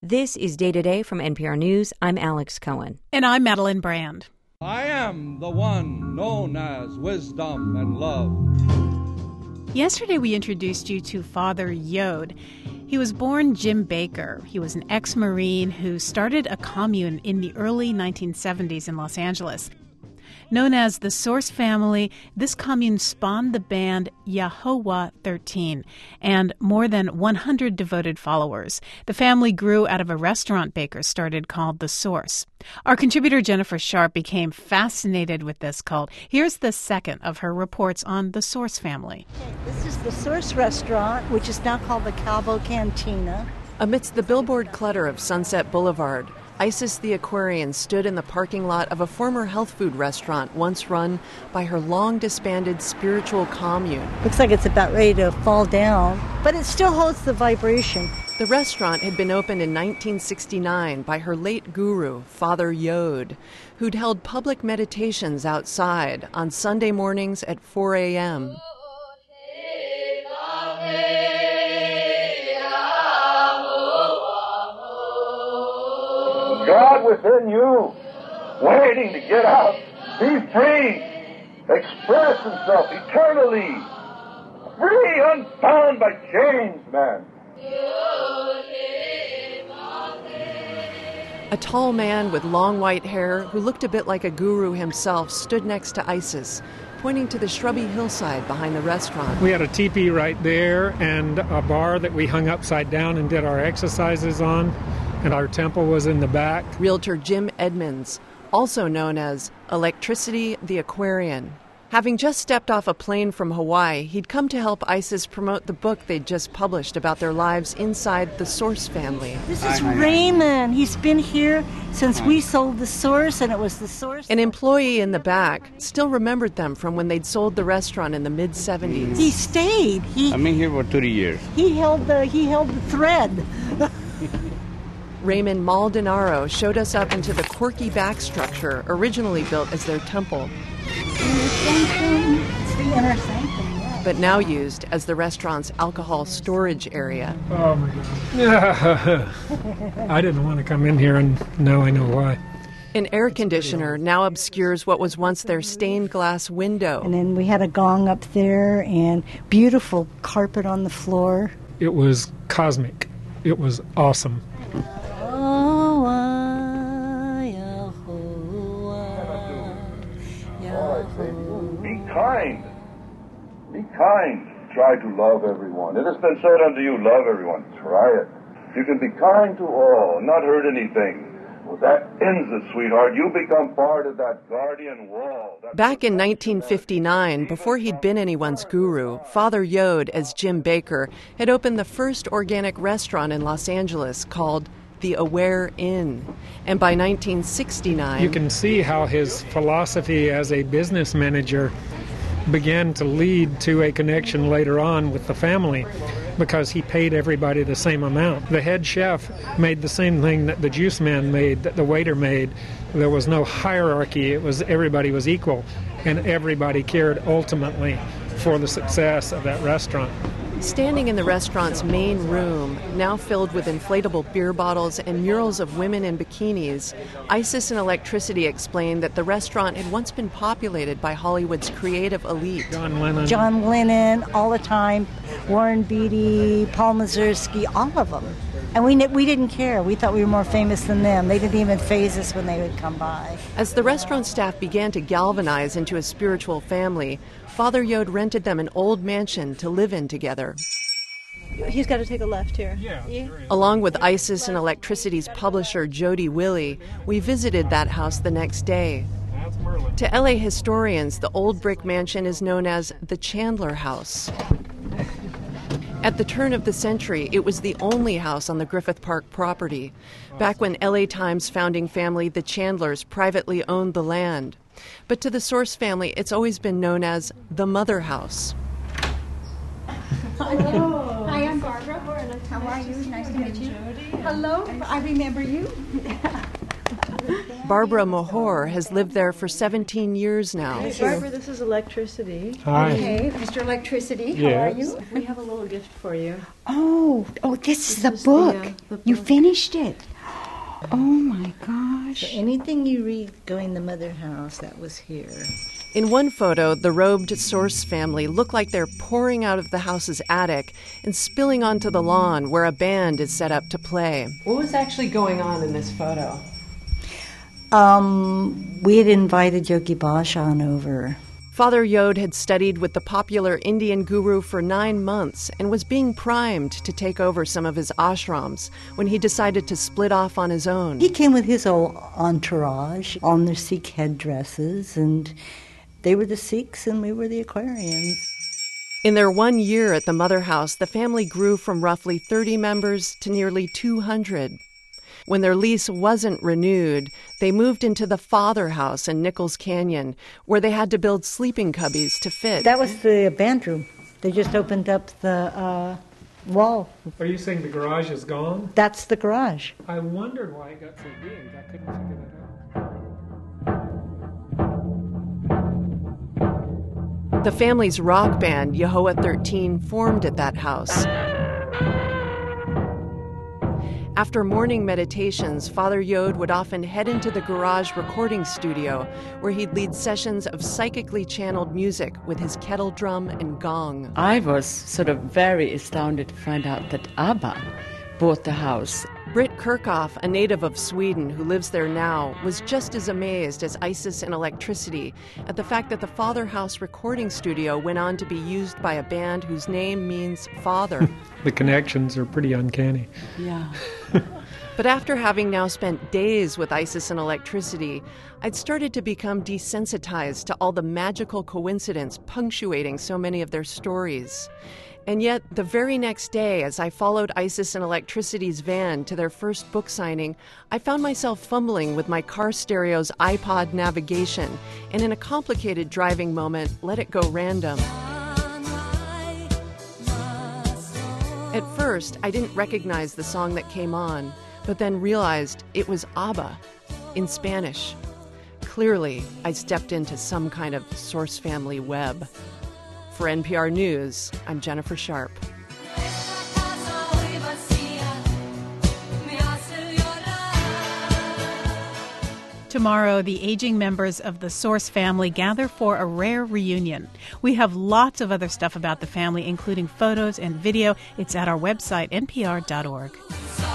This is Day to Day from NPR News. I'm Alex Cohen. And I'm Madeline Brand. I am the one known as Wisdom and Love. Yesterday we introduced you to Father Yod. He was born Jim Baker. He was an ex-Marine who started a commune in the early 1970s in Los Angeles. Known as the Source Family, this commune spawned the band Yahovah 13 and more than 100 devoted followers. The family grew out of a restaurant Baker started called The Source. Our contributor Jennifer Sharp became fascinated with this cult. Here's the second of her reports on the Source Family. This is the Source restaurant, which is now called the Cabo Cantina. Amidst the billboard clutter of Sunset Boulevard, Isis the Aquarian stood in the parking lot of a former health food restaurant once run by her long-disbanded spiritual commune. Looks like it's about ready to fall down, but it still holds the vibration. The restaurant had been opened in 1969 by her late guru, Father Yod, who'd held public meditations outside on Sunday mornings at 4 a.m. God within you, waiting to get out, be free, express himself eternally, free, unbound by chains, man. A tall man with long white hair who looked a bit like a guru himself stood next to Isis, pointing to the shrubby hillside behind the restaurant. We had a teepee right there and a bar that we hung upside down and did our exercises on. And our temple was in the back. Realtor Jim Edmonds, also known as Electricity the Aquarian. Having just stepped off a plane from Hawaii, he'd come to help Isis promote the book they'd just published about their lives inside the Source family. This is Raymond. He's been here since we sold the Source, and it was the Source. An employee in the back still remembered them from when they'd sold the restaurant in the mid-'70s. He stayed. I've been here for 30 years. He held the thread. Raymond Maldonado showed us up into the quirky back structure originally built as their temple, It's the inner sanctum, yeah. but now used as the restaurant's alcohol storage area. Oh, my God. I didn't want to come in here, and now I know why. An air conditioner now obscures what was once their stained glass window. And then we had a gong up there and beautiful carpet on the floor. It was cosmic. It was awesome. Be kind. Be kind. Try to love everyone. It has been said unto you, love everyone. Try it. You can be kind to all, not hurt anything. Well, that ends it, sweetheart. You become part of that guardian wall. Back in 1959, before he'd been anyone's guru, Father Yod, as Jim Baker, had opened the first organic restaurant in Los Angeles called the Aware Inn. And by 1969... You can see how his philosophy as a business manager began to lead to a connection later on with the family, because he paid everybody the same amount. The head chef made the same thing that the juice man made, that the waiter made. There was no hierarchy. It was everybody was equal, and everybody cared ultimately for the success of that restaurant. Standing in the restaurant's main room, now filled with inflatable beer bottles and murals of women in bikinis, Isis and Electricity explained that the restaurant had once been populated by Hollywood's creative elite. John Lennon, all the time, Warren Beatty, Paul Mazursky, all of them. And we didn't care. We thought we were more famous than them. They didn't even faze us when they would come by. As the restaurant staff began to galvanize into a spiritual family, Father Yod rented them an old mansion to live in together. He's got to take a left here. Yeah. Along with Isis and Electricity's publisher, Jody Willie, we visited that house the next day. To LA historians, the old brick mansion is known as the Chandler House. At the turn of the century, it was the only house on the Griffith Park property, back when LA Times founding family, the Chandlers, privately owned the land. But to the Source family, it's always been known as the Mother House. Hello. Hi, I'm Barbara. How are you? Nice to meet you. Hello. I remember you. Barbara Mohor has lived there for 17 years now. Barbara, this is Electricity. Hi. Hey, Mr. Electricity, how Yes. are you? We have a little gift for you. Oh, this is the is book. the You book. finished it. Oh my gosh. So anything you read going to Mother House, that was here. In one photo, the robed Source family look like they're pouring out of the house's attic and spilling onto the lawn where a band is set up to play. What was actually going on in this photo? We had invited Yogi Bhajan over. Father Yod had studied with the popular Indian guru for 9 months and was being primed to take over some of his ashrams when he decided to split off on his own. He came with his old entourage on their Sikh headdresses, and they were the Sikhs and we were the Aquarians. In their 1 year at the Mother House, the family grew from roughly 30 members to nearly 200. When their lease wasn't renewed, they moved into the Father House in Nichols Canyon, where they had to build sleeping cubbies to fit. That was the band room. They just opened up the wall. Are you saying the garage is gone? That's the garage. I wondered why it got so big. I couldn't figure that out. The family's rock band, Yehovah 13, formed at that house. After morning meditations, Father Yod would often head into the garage recording studio, where he'd lead sessions of psychically channeled music with his kettle drum and gong. I was sort of very astounded to find out that ABBA bought the house. Britt Kirchhoff, a native of Sweden who lives there now, was just as amazed as Isis and Electricity at the fact that the Father House recording studio went on to be used by a band whose name means father. The connections are pretty uncanny. Yeah. But after having now spent days with Isis and Electricity, I'd started to become desensitized to all the magical coincidence punctuating so many of their stories. And yet, the very next day, as I followed Isis and Electricity's van to their first book signing, I found myself fumbling with my car stereo's iPod navigation, and in a complicated driving moment, let it go random. At first, I didn't recognize the song that came on, but then realized it was ABBA, in Spanish. Clearly, I stepped into some kind of Source family web. For NPR News, I'm Jennifer Sharp. Tomorrow, the aging members of the Source family gather for a rare reunion. We have lots of other stuff about the family, including photos and video. It's at our website, npr.org.